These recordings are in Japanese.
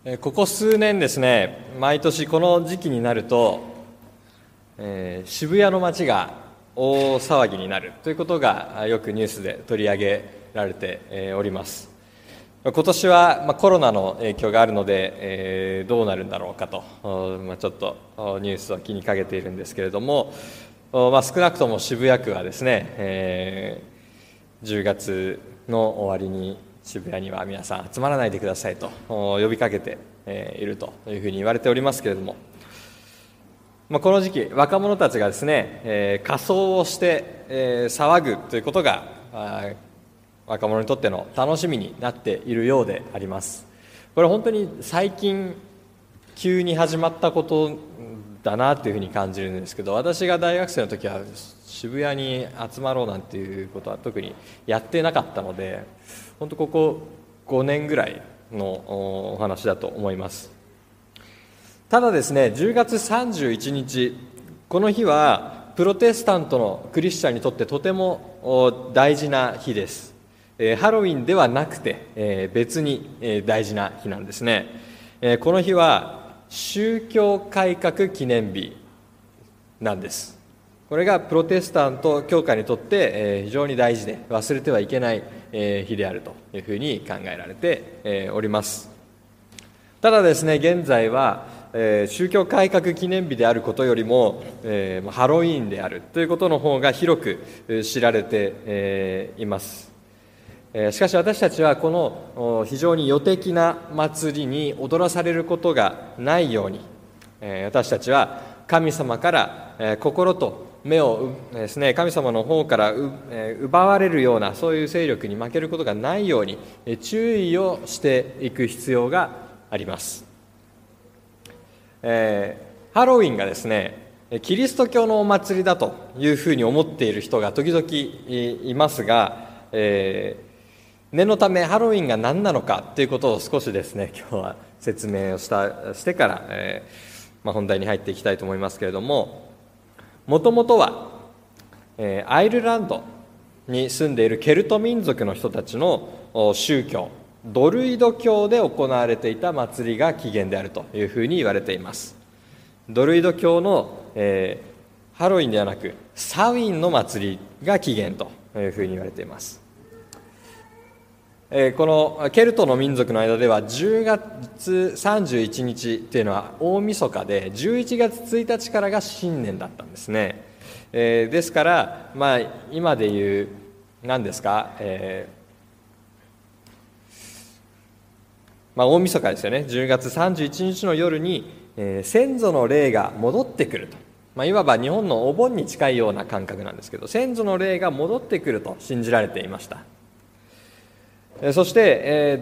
ここ数年ですね、毎年この時期になると、渋谷の街が大騒ぎになるということがよくニュースで取り上げられております。今年はコロナの影響があるので、どうなるんだろうかと、ちょっとニュースを気にかけているんですけれども、少なくとも渋谷区はですね、10月の終わりに渋谷には皆さん集まらないでくださいと呼びかけているというふうに言われておりますけれども、この時期若者たちがですね、仮装をして騒ぐということが若者にとっての楽しみになっているようであります。これ本当に最近急に始まったことだなというふうに感じるんですけど、私が大学生の時は渋谷に集まろうなんていうことは特にやってなかったので、本当ここ5年ぐらいのお話だと思います。ただですね、10月31日、この日はプロテスタントのクリスチャンにとってとても大事な日です。ハロウィンではなくて別に大事な日なんですね。この日は宗教改革記念日なんです。これがプロテスタント教会にとって非常に大事で忘れてはいけない日であるというふうに考えられております。ただですね、現在は宗教改革記念日であることよりもハロウィーンであるということの方が広く知られています。しかし私たちはこの非常に予的な祭りに踊らされることがないように、私たちは神様から心と目をですね、神様の方から奪われるようなそういう勢力に負けることがないように注意をしていく必要があります。ハロウィンがですね、キリスト教のお祭りだというふうに思っている人が時々いますが、念のためハロウィンが何なのかということを少しですね、今日は説明をしてから、本題に入っていきたいと思いますけれども、もともとは、アイルランドに住んでいるケルト民族の人たちの宗教、ドルイド教で行われていた祭りが起源であるというふうに言われています。ドルイド教の、ハロウィンではなくサウィンの祭りが起源というふうに言われています。このケルトの民族の間では10月31日というのは大晦日で、11月1日からが新年だったんですね。ですから、今でいう何ですか、大晦日ですよね。10月31日の夜に、先祖の霊が戻ってくると、いわば日本のお盆に近いような感覚なんですけど、先祖の霊が戻ってくると信じられていました。そして、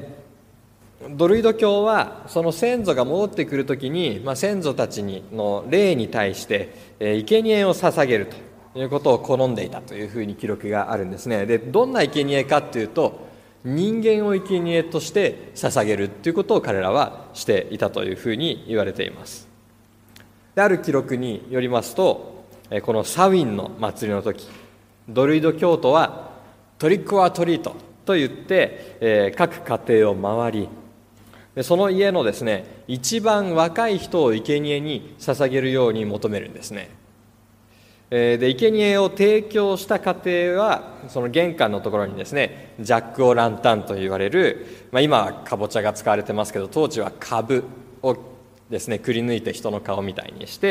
ドルイド教はその先祖が戻ってくるときに、先祖たちの霊に対して、生贄を捧げるということを好んでいたというふうに記録があるんですね。で、どんな生贄かというと、人間を生贄として捧げるということを彼らはしていたというふうに言われています。で、ある記録によりますと、このサウィンの祭りの時、ドルイド教徒はトリックオアトリートと言って、各家庭を回り、その家のですね、一番若い人を生贄に捧げるように求めるんですね。で、生贄を提供した家庭はその玄関のところにですね、ジャック・オ・ランタンと言われる、今はかぼちゃが使われてますけど、当時は株をですね、くり抜いて人の顔みたいにして、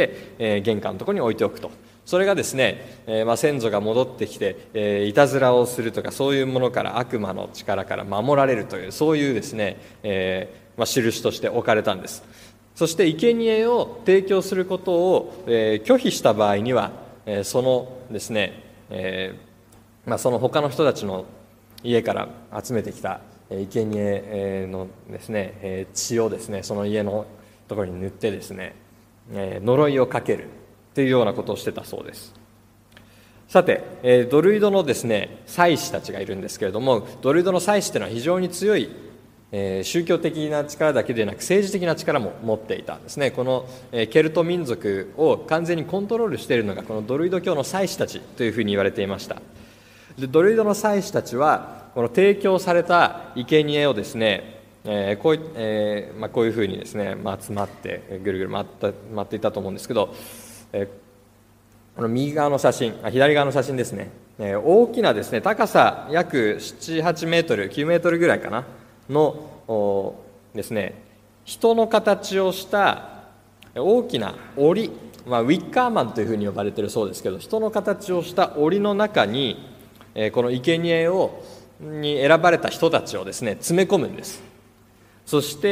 玄関のところに置いておくと。それがですね、先祖が戻ってきて、いたずらをするとか、そういうものから、悪魔の力から守られるという、そういうですね、印として置かれたんです。そして生贄を提供することを、拒否した場合には、そのですね、その他の人たちの家から集めてきた生贄のですね、血をですね、その家のところに塗ってですね、呪いをかけるというようなことをしてたそうです。さて、ドルイドのですね、祭司たちがいるんですけれども、ドルイドの祭司というのは非常に強い宗教的な力だけでなく政治的な力も持っていたんですね。このケルト民族を完全にコントロールしているのがこのドルイド教の祭司たちというふうに言われていました。で、ドルイドの祭司たちはこの提供された生贄をですね、 こういうふうにですね、集まってぐるぐる回っていたと思うんですけど、この右側の写真、左側の写真ですね、大きなですね、高さ約7、8メートル、9メートルぐらいかなのですね、人の形をした大きな檻、ウィッカーマンというふうに呼ばれているそうですけど、人の形をした檻の中に、この生贄に選ばれた人たちをですね、詰め込むんです。そして、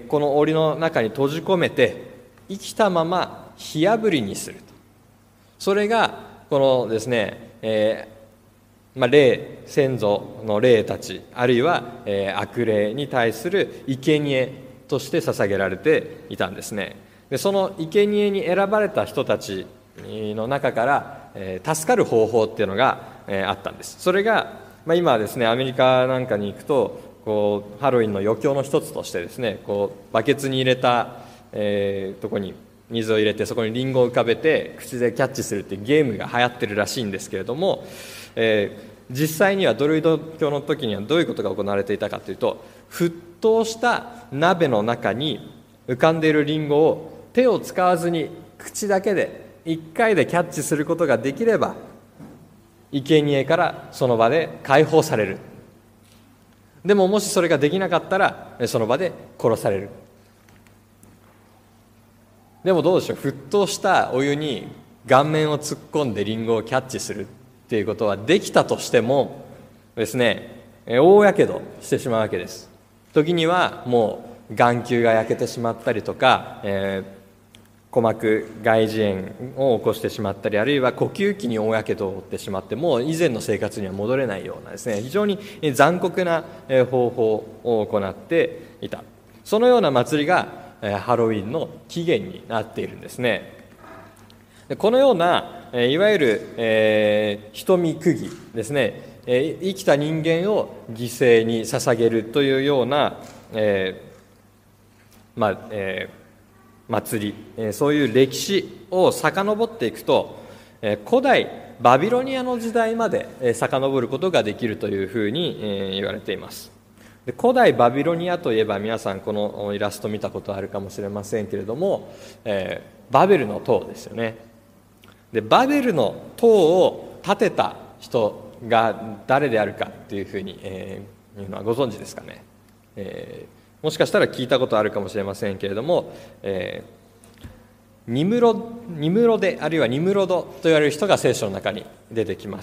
この檻の中に閉じ込めて生きたまま火あぶりにすると。それがこのですね、先祖の霊たち、あるいは、悪霊に対する生贄として捧げられていたんですね。でその生贄に選ばれた人たちの中から、助かる方法っていうのが、あったんです。それが、今はですね、アメリカなんかに行くとハロウィンの余興の一つとしてですね、バケツに入れた、とこに水を入れて、そこにリンゴを浮かべて口でキャッチするっていうゲームが流行ってるらしいんですけれども、実際にはドルイド教の時にはどういうことが行われていたかというと、沸騰した鍋の中に浮かんでいるリンゴを手を使わずに口だけで1回でキャッチすることができれば、生贄からその場で解放される。でももしそれができなかったらその場で殺される。でもどうでしょう、沸騰したお湯に顔面を突っ込んでリンゴをキャッチするっていうことはできたとしてもですね、大やけどしてしまうわけです。時にはもう眼球が焼けてしまったりとか、鼓膜外耳炎を起こしてしまったり、あるいは呼吸器に大やけどを負ってしまって、もう以前の生活には戻れないようなですね、非常に残酷な方法を行っていた。そのような祭りがハロウィンの起源になっているんですね。このようないわゆる瞳釘ですね、生きた人間を犠牲に捧げるというような祭り、そういう歴史を遡っていくと、古代バビロニアの時代まで遡ることができるというふうに言われています。で古代バビロニアといえば、皆さんこのイラスト見たことあるかもしれませんけれども、バベルの塔ですよね。でバベルの塔を建てた人が誰であるかっていうふうに、いうのはご存知ですかね。もしかしたら聞いたことあるかもしれませんけれども、ニムロデあるいはニムロドと言われる人が聖書の中に出てきます。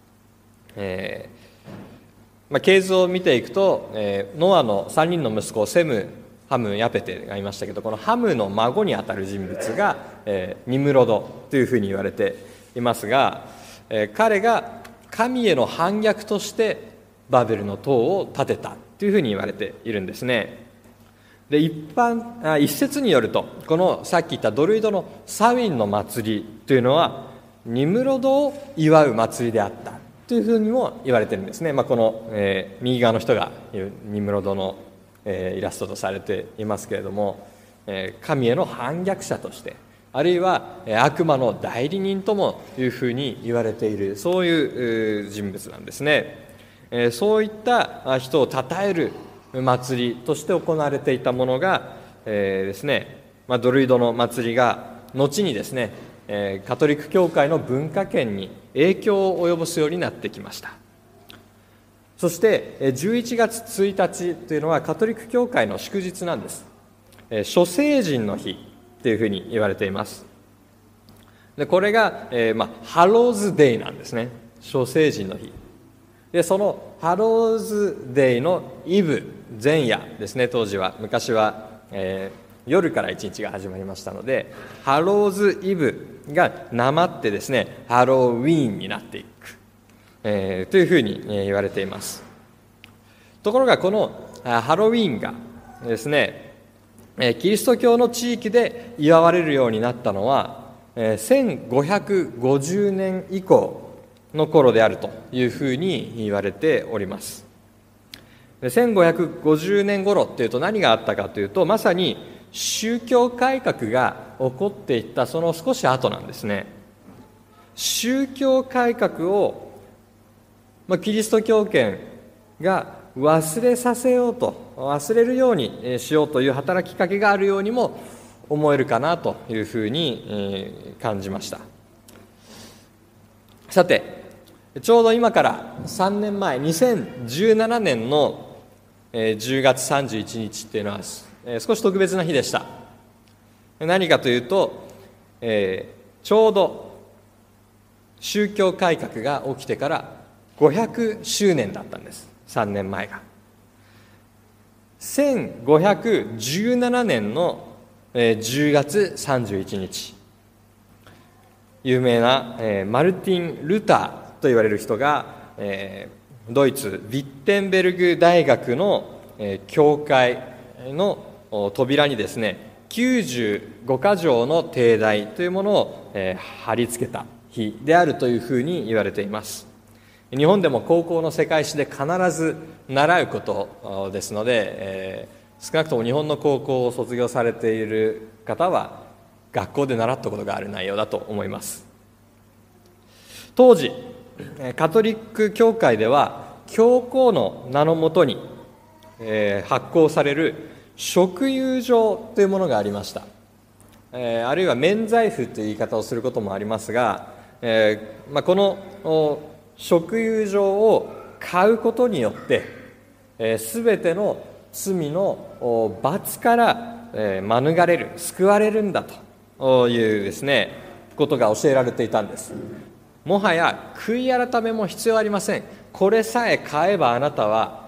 系図を見ていくと、ノアの3人の息子セム、ハム、ヤペテがいましたけど、このハムの孫にあたる人物が、ニムロドというふうに言われていますが、彼が神への反逆としてバベルの塔を建てたというふうに言われているんですね。で一説によると、このさっき言ったドルイドのサウィンの祭りというのはニムロドを祝う祭りであったというふうにも言われているんですね。この、右側の人がニムロドの、イラストとされていますけれども、神への反逆者として、あるいは悪魔の代理人ともいうふうに言われている、そういう人物なんですね。そういった人を称える祭りとして行われていたものが、ですね、ドルイドの祭りが後にですね、カトリック教会の文化圏に影響を及ぼすようになってきました。そして11月1日というのはカトリック教会の祝日なんです。諸聖人の日というふうに言われています。でこれが、ハローズデイなんですね。諸聖人の日で、そのハローズデイのイブ、前夜ですね。当時は、昔は、夜から一日が始まりましたので、ハローズイブがなまってですね、ハロウィーンになっていく、というふうに言われています。ところがこのハロウィーンがですね、キリスト教の地域で祝われるようになったのは1550年以降の頃であるというふうに言われております。1550年頃っていうと何があったかというと、まさに宗教改革が起こっていったその少し後なんですね。宗教改革を、キリスト教圏が忘れさせようと、忘れるようにしようという働きかけがあるようにも思えるかなというふうに感じました。さて、ちょうど今から3年前、2017年の10月31日っていうのは少し特別な日でした。何かというと、ちょうど宗教改革が起きてから500周年だったんです。3年前が1517年の10月31日、有名なマルティン・ルターと言われる人がドイツ・ヴィッテンベルグ大学の教会の扉にですね、95か条の帝題というものを貼り付けた日であるというふうに言われています。日本でも高校の世界史で必ず習うことですので、少なくとも日本の高校を卒業されている方は学校で習ったことがある内容だと思います。当時カトリック教会では教皇の名のもとに発行される贖宥状というものがありました。あるいは免罪符という言い方をすることもありますが、この贖宥状を買うことによってすべての罪の罰から免れる、救われるんだというですね、ことが教えられていたんです。もはや悔い改めも必要ありません。これさえ買えばあなたは、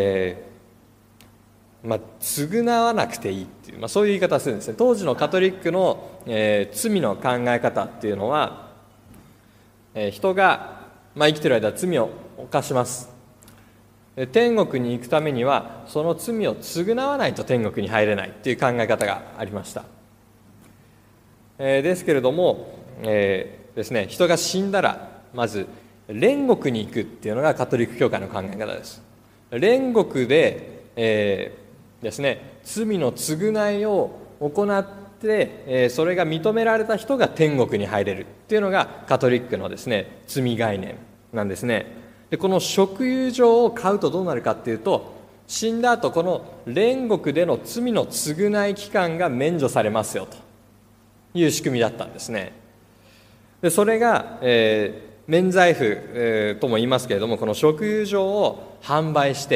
償わなくていいっていう、そういう言い方をするんですね。当時のカトリックの、罪の考え方っていうのは、人が、生きている間罪を犯します。天国に行くためにはその罪を償わないと天国に入れないという考え方がありました。ですけれども、ですね、人が死んだらまず煉獄に行くっていうのがカトリック教会の考え方です。煉獄で、ですね、罪の償いを行って、それが認められた人が天国に入れるっていうのがカトリックのですね、罪概念なんですね。でこの贖宥状を買うとどうなるかっていうと、死んだ後この煉獄での罪の償い期間が免除されますよという仕組みだったんですね。でそれが、免罪符、とも言いますけれども、この贖宥状を販売して、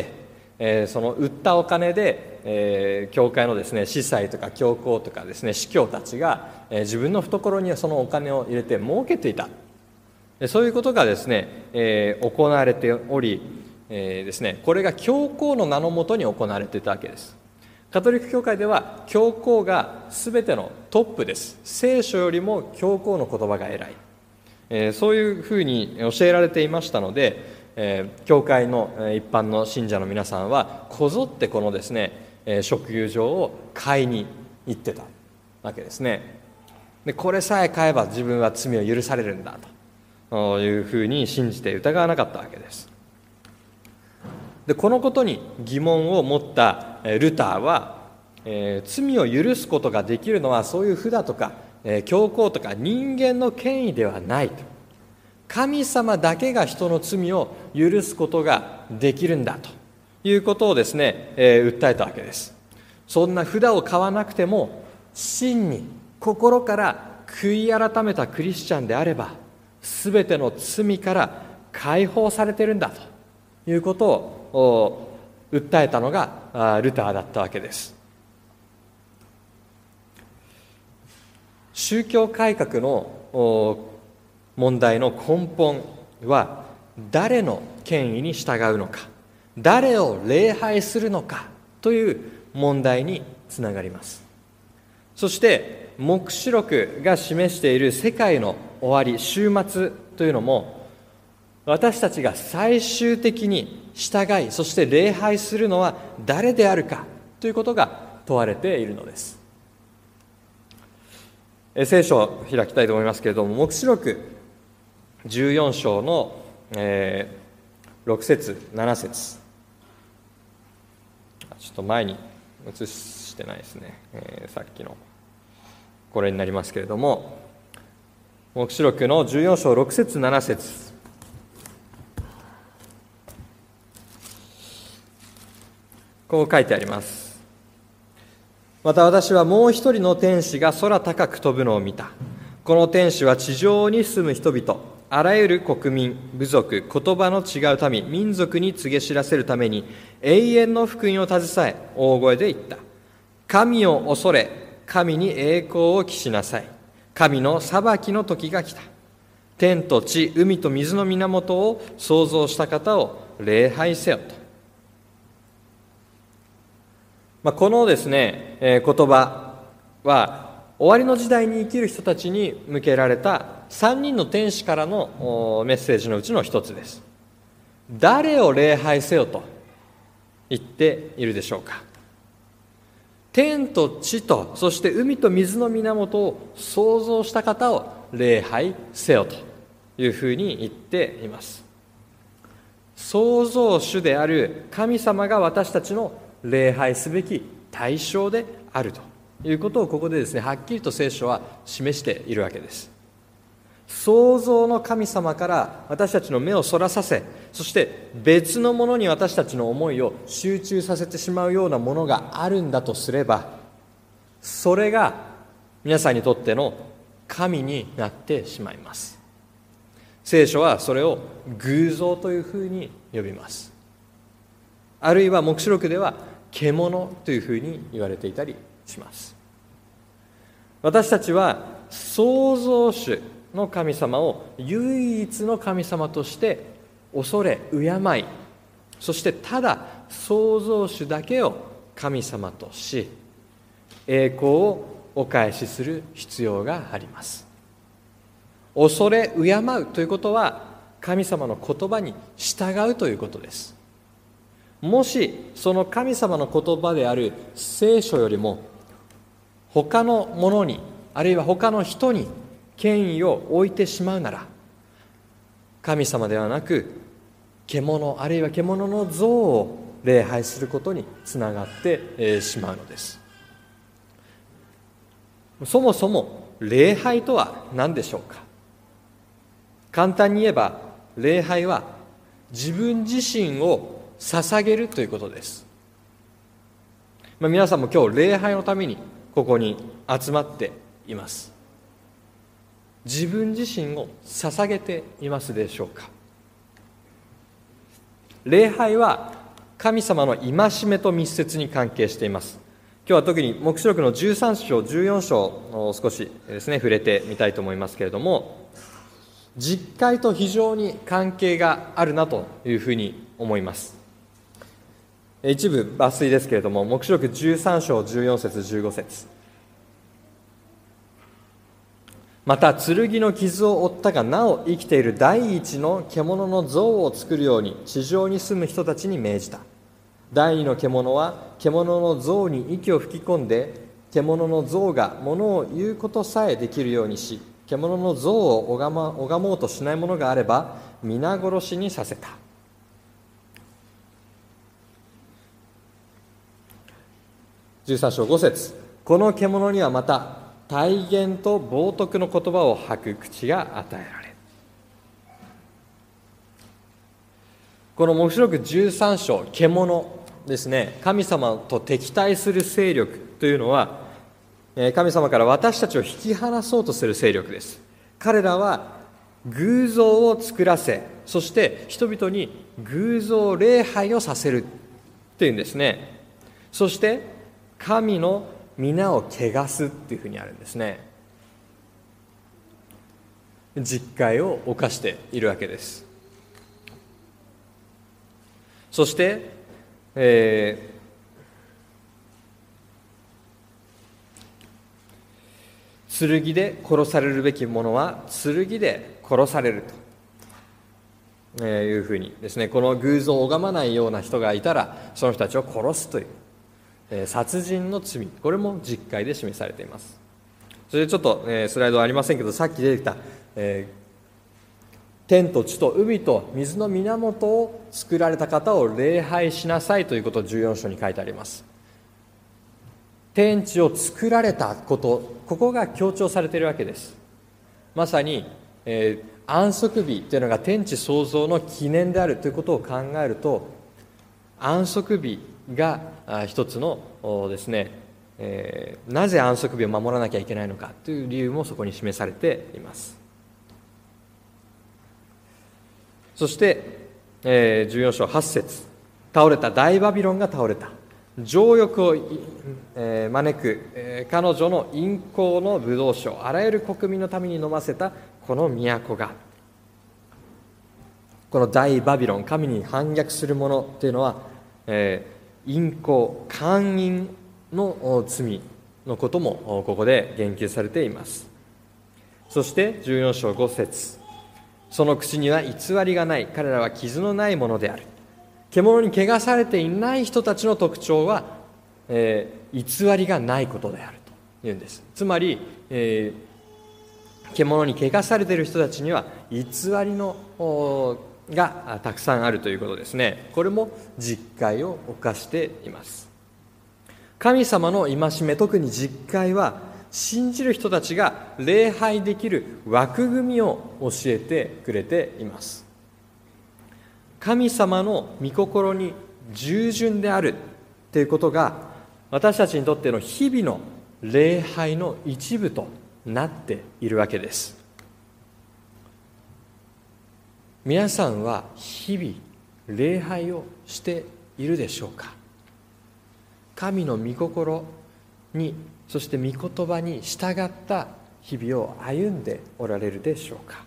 その売ったお金で、教会のですね、司祭とか教皇とかですね、司教たちが、自分の懐にそのお金を入れて儲けていた。そういうことがですね、行われており、ですね、これが教皇の名のもとに行われていたわけです。カトリック教会では教皇が全てのトップです。聖書よりも教皇の言葉が偉い、そういうふうに教えられていましたので、教会の一般の信者の皆さんはこぞってこのですね、贖宥状を買いに行ってたわけですね。でこれさえ買えば自分は罪を許されるんだというふうに信じて疑わなかったわけです。でこのことに疑問を持ったルターは、罪を許すことができるのはそういう札とか、教皇とか人間の権威ではないと、神様だけが人の罪を許すことができるんだということをですね、訴えたわけです。そんな札を買わなくても真に心から悔い改めたクリスチャンであれば全ての罪から解放されているんだということを訴えたのがルターだったわけです。宗教改革の問題の根本は誰の権威に従うのか、誰を礼拝するのかという問題につながります。そして黙示録が示している世界の終わり、終末というのも、私たちが最終的に従い、そして礼拝するのは誰であるかということが問われているのです。聖書を開きたいと思いますけれども、黙示録14章の、6節7節、ちょっと前に移してないですね、さっきのこれになりますけれども、黙示録の14章6節7節、 こう書いてあります。また私はもう一人の天使が空高く飛ぶのを見た。この天使は地上に住む人々、あらゆる国民、部族、言葉の違う民、民族に告げ知らせるために永遠の福音を携え、大声で言った。神を恐れ、神に栄光を期しなさい。神の裁きの時が来た。天と地、海と水の源を創造した方を礼拝せよと。このですね、言葉は終わりの時代に生きる人たちに向けられた3人の天使からのメッセージのうちの一つです。誰を礼拝せよと言っているでしょうか。天と地と、そして海と水の源を創造した方を礼拝せよというふうに言っています。創造主である神様が私たちの礼拝すべき対象であるということをここでですね、はっきりと聖書は示しているわけです。創造の神様から私たちの目をそらさせ、そして別のものに私たちの思いを集中させてしまうようなものがあるんだとすれば、それが皆さんにとっての神になってしまいます。聖書はそれを偶像というふうに呼びます。あるいは黙示録では獣というふうに言われていたりします。私たちは創造主の神様を唯一の神様として恐れ敬い、そしてただ創造主だけを神様とし、栄光をお返しする必要があります。恐れ敬うということは神様の言葉に従うということです。もしその神様の言葉である聖書よりも他のものに、あるいは他の人に権威を置いてしまうなら、神様ではなく獣、あるいは獣の像を礼拝することにつながってしまうのです。そもそも礼拝とは何でしょうか。簡単に言えば礼拝は自分自身を捧げるということです。皆さんも今日礼拝のためにここに集まっています。自分自身を捧げていますでしょうか。礼拝は神様の戒めと密接に関係しています。今日は特に黙示録の13章14章を少しですね触れてみたいと思いますけれども、実会と非常に関係があるなというふうに思います。一部抜粋ですけれども、黙示録13章14節15節、また剣の傷を負ったがなお生きている第一の獣の像を作るように地上に住む人たちに命じた。第二の獣は獣の像に息を吹き込んで、獣の像が物を言うことさえできるようにし、獣の像を拝もうとしないものがあれば皆殺しにさせた。13章5節、この獣にはまた大言と冒涜の言葉を吐く口が与えられる。この黙示録13章、獣ですね、神様と敵対する勢力というのは、神様から私たちを引き離そうとする勢力です。彼らは偶像を作らせ、そして人々に偶像礼拝をさせるっていうんですね。そして神の皆を汚すっていうふうにあるんですね。実戒を犯しているわけです。そして、剣で殺されるべき者は剣で殺されるというふうにですね、この偶像を拝まないような人がいたらその人たちを殺すという殺人の罪、これも実戒で示されています。それでちょっとスライドはありませんけど、さっき出てきた天と地と海と水の源を作られた方を礼拝しなさいということを14章に書いてあります。天地を作られたこと、ここが強調されているわけです。まさに、安息日というのが天地創造の記念であるということを考えると、安息日が一つのですね、なぜ安息日を守らなきゃいけないのかという理由もそこに示されています。そして、14章8節、倒れた、大バビロンが倒れた、情欲を招く彼女の淫行の葡萄酒をあらゆる国民のために飲ませたこの都が、この大バビロン、神に反逆するものというのは、淫行、姦淫の罪のこともここで言及されています。そして14章5節、その口には偽りがない、彼らは傷のないものである。獣に汚されていない人たちの特徴は、偽りがないことであるというんです。つまり、獣に汚されている人たちには偽りのがたくさんあるということですね。これも実戒を犯しています。神様の戒め、特に実戒は信じる人たちが礼拝できる枠組みを教えてくれています。神様の御心に従順であるということが、私たちにとっての日々の礼拝の一部となっているわけです。皆さんは日々礼拝をしているでしょうか。神の御心に、そして御言葉に従った日々を歩んでおられるでしょうか。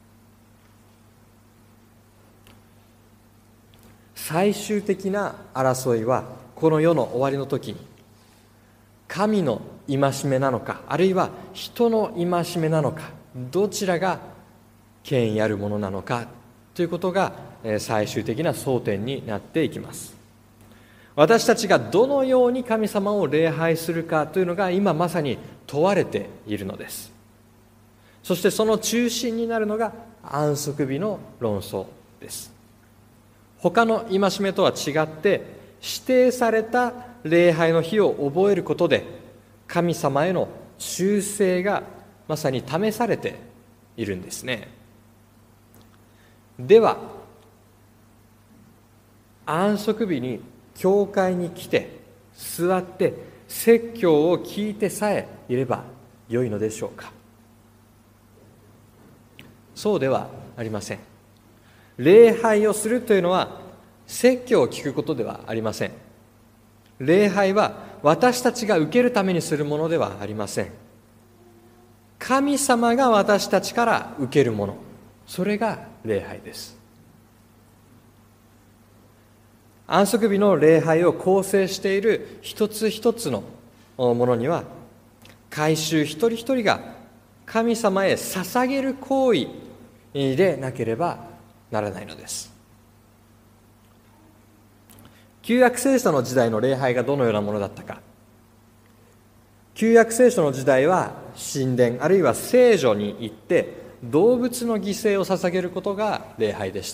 最終的な争いはこの世の終わりの時に、神の戒めなのか、あるいは人の戒めなのか、どちらが権威あるものなのかということが最終的な争点になっていきます。私たちがどのように神様を礼拝するかというのが今まさに問われているのです。そしてその中心になるのが安息日の論争です。他の戒めとは違って指定された礼拝の日を覚えることで、神様への忠誠がまさに試されているんですね。では、安息日に教会に来て座って説教を聞いてさえいればよいのでしょうか。そうではありません。礼拝をするというのは説教を聞くことではありません。礼拝は私たちが受けるためにするものではありません。神様が私たちから受けるもの、それが礼拝です。安息日の礼拝を構成している一つ一つのものには、改宗一人一人が神様へ捧げる行為でなければならないのです。旧約聖書の時代の礼拝がどのようなものだったか。旧約聖書の時代は神殿あるいは聖所に行って動物の犠牲を捧げることが礼拝でした。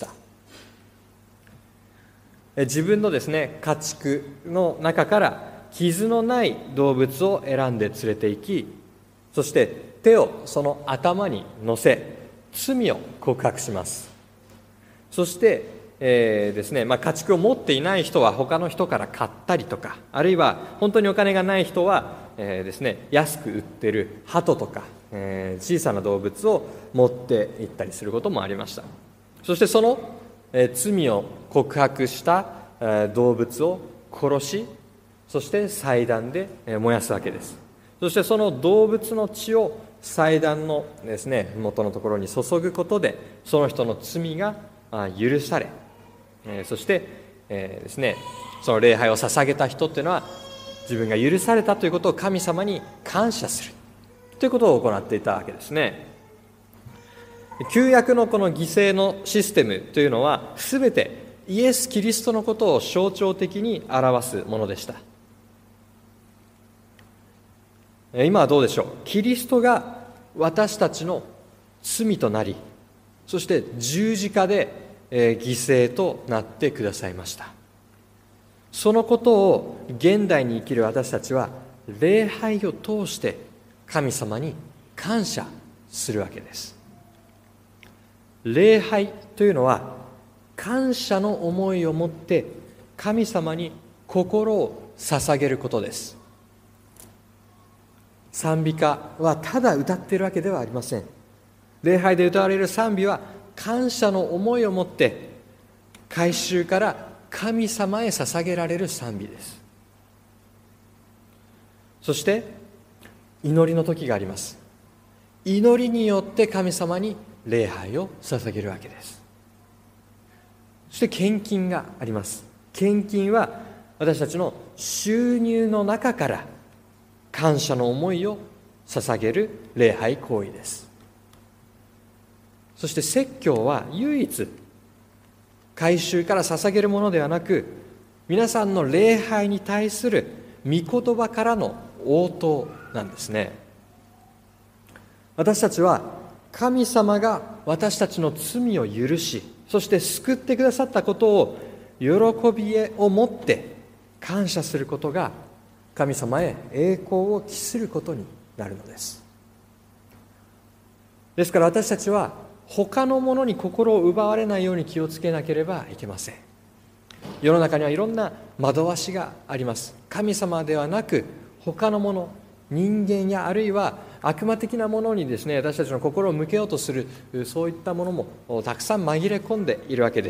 自分のですね、家畜の中から傷のない動物を選んで連れて行き、そして手をその頭に乗せ罪を告白します。そしてですね、家畜を持っていない人は他の人から買ったりとか、あるいは本当にお金がない人は、ですね、安く売ってる鳩とか、小さな動物を持って行ったりすることもありました。そしてその、罪を告白した動物を殺し、そして祭壇で燃やすわけです。そしてその動物の血を祭壇のですね、元のところに注ぐことでその人の罪が許され、そしてですね、その礼拝を捧げた人っていうのは自分が許されたということを神様に感謝するということを行っていたわけですね。旧約のこの犠牲のシステムというのはすべてイエス・キリストのことを象徴的に表すものでした。今はどうでしょう。キリストが私たちの罪となり、そして十字架で犠牲となってくださいました。そのことを現代に生きる私たちは礼拝を通して神様に感謝するわけです。礼拝というのは感謝の思いを持って神様に心を捧げることです。賛美歌はただ歌っているわけではありません。礼拝で歌われる賛美は感謝の思いを持って改宗から神様へ捧げられる賛美です。そして祈りの時があります。祈りによって神様に礼拝を捧げるわけです。そして献金があります。献金は私たちの収入の中から感謝の思いを捧げる礼拝行為です。そして説教は唯一改宗から捧げるものではなく、皆さんの礼拝に対する御言葉からの応答なんですね。私たちは神様が私たちの罪を許し、そして救ってくださったことを喜びを持って感謝することが神様へ栄光を期することになるのです。ですから私たちは他のものに心を奪われないように気をつけなければいけません。世の中にはいろんな惑わしがあります。神様ではなく他のもの、人間やあるいは悪魔的なものにですね、私たちの心を向けようとする、そういったものもたくさん紛れ込んでいるわけです。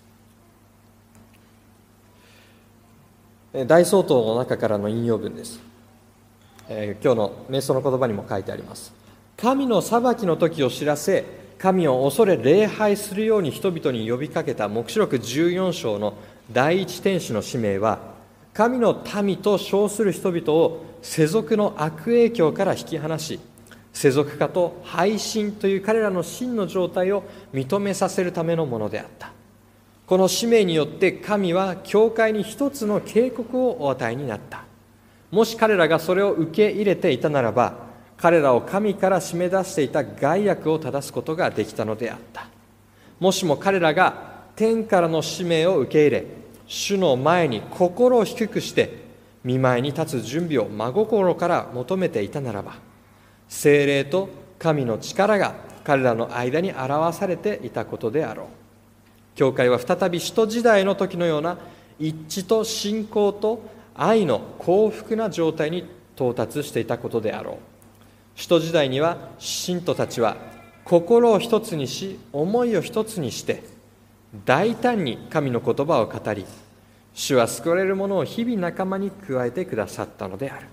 大総統の中からの引用文です。今日の瞑想の言葉にも書いてあります。神の裁きの時を知らせ、神を恐れ礼拝するように人々に呼びかけた黙示録14章の第一天使の使命は、神の民と称する人々を世俗の悪影響から引き離し、世俗化と背信という彼らの真の状態を認めさせるためのものであった。この使命によって神は教会に一つの警告をお与えになった。もし彼らがそれを受け入れていたならば、彼らを神から締め出していた害悪を正すことができたのであった。もしも彼らが天からの使命を受け入れ、主の前に心を低くして御前に立つ準備を真心から求めていたならば、聖霊と神の力が彼らの間に表されていたことであろう。教会は再び使徒時代の時のような一致と信仰と愛の幸福な状態に到達していたことであろう。使徒時代には信徒たちは心を一つにし、思いを一つにして大胆に神の言葉を語り、主は救われる者を日々仲間に加えてくださったのである。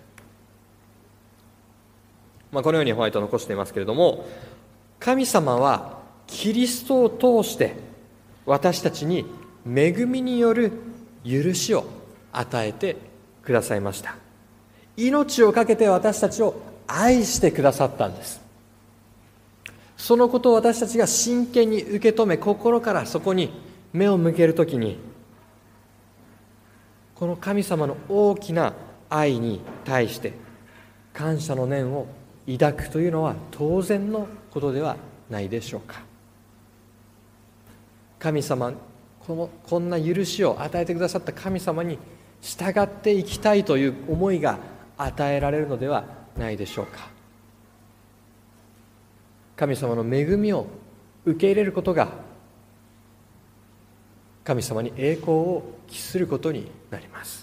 このようにホワイトは残していますけれども、神様はキリストを通して私たちに恵みによる許しを与えてくださいました。命を懸けて私たちを愛してくださったんです。そのことを私たちが真剣に受け止め、心からそこに目を向けるときに、この神様の大きな愛に対して感謝の念を抱くというのは当然のことではないでしょうか。神様、こんな許しを与えてくださった神様に従っていきたいという思いが与えられるのではないでしょうか。神様の恵みを受け入れることが神様に栄光を期することになります。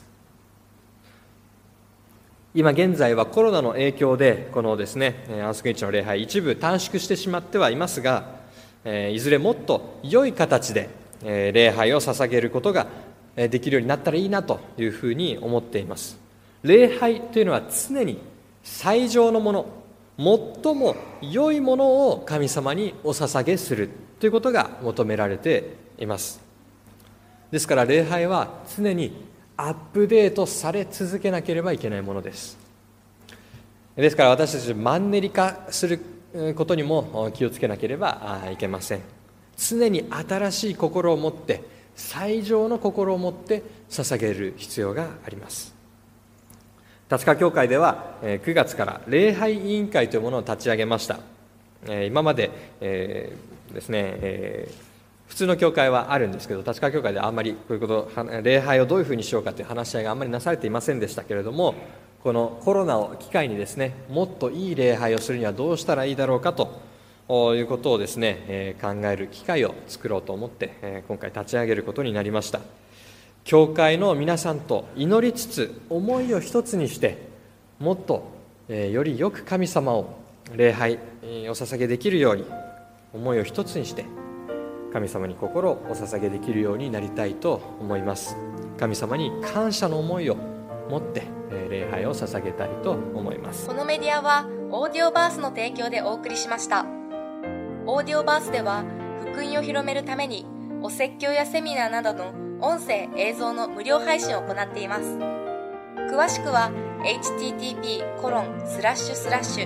今現在はコロナの影響でこのですね、アースクリッチの礼拝一部短縮してしまってはいますが、いずれもっと良い形で礼拝を捧げることができるようになったらいいなというふうに思っています。礼拝というのは常に最上のもの、最も良いものを神様にお捧げするということが求められています。ですから礼拝は常にアップデートされ続けなければいけないものです。ですから私たちマンネリ化することにも気をつけなければいけません。常に新しい心を持って、最上の心を持って捧げる必要があります。立川教会では9月から礼拝委員会というものを立ち上げました。今までですね、普通の教会はあるんですけど、立川教会ではあんまりこういうこと、礼拝をどういうふうにしようかという話し合いがあんまりなされていませんでしたけれども、このコロナを機会にですね、もっといい礼拝をするにはどうしたらいいだろうかということをですね、考える機会を作ろうと思って今回立ち上げることになりました。 教会の皆さんと祈りつつ思いを一つにして、もっとよりよく神様を礼拝お捧げできるように、思いを一つにして神様に心をお捧げできるようになりたいと思います。神様に感謝の思いを持って礼拝を捧げたいと思います。 このメディアはオーディオバースの提供でお送りしました。オーディオバースでは福音を広めるためにお説教やセミナーなどの音声映像の無料配信を行っています。詳しくは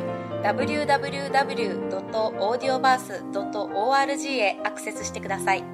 http://www.audioverse.org へアクセスしてください。